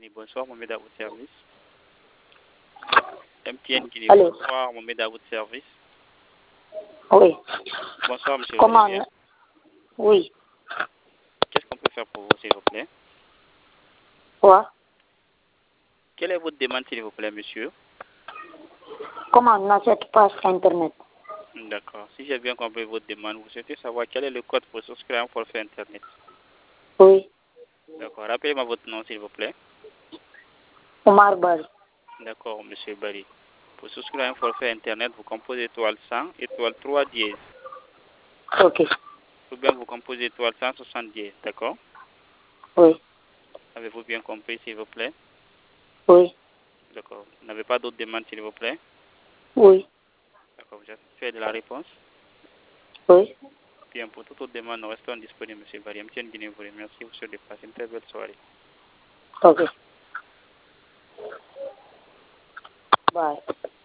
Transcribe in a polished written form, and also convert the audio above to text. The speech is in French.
Guinée, bonsoir, Mohamed à votre service. MTN Guinée, Allô. bonsoir, Mohamed à votre service. Oui. Bonsoir, monsieur. Comment? Oui. Qu'est-ce qu'on peut faire pour vous, s'il vous plaît? Quoi? Quelle est votre demande, s'il vous plaît, monsieur? Comment on n'achète pas sur Internet? D'accord. Si j'ai bien compris votre demande, vous souhaitez savoir quel est le code pour souscrire un forfait Internet? Oui. D'accord. Rappelez-moi votre nom, s'il vous plaît. Omar Bari. D'accord, monsieur Barry. Pour souscrire un forfait Internet, vous composez étoile 100, étoile 3 dièse. Ok. Ou bien vous composez étoile 160 dièse, d'accord? Oui. Avez-vous bien compris, s'il vous plaît? Oui. D'accord. Vous n'avez pas d'autres demandes, s'il vous plaît? Oui. D'accord. Vous avez fait de la réponse? Oui. Bien, pour toute autre demande, nous restons disponibles, monsieur Barry. MTN Guinée vous remercie. Vous souhaitez passer une très belle soirée. Ok. Bye.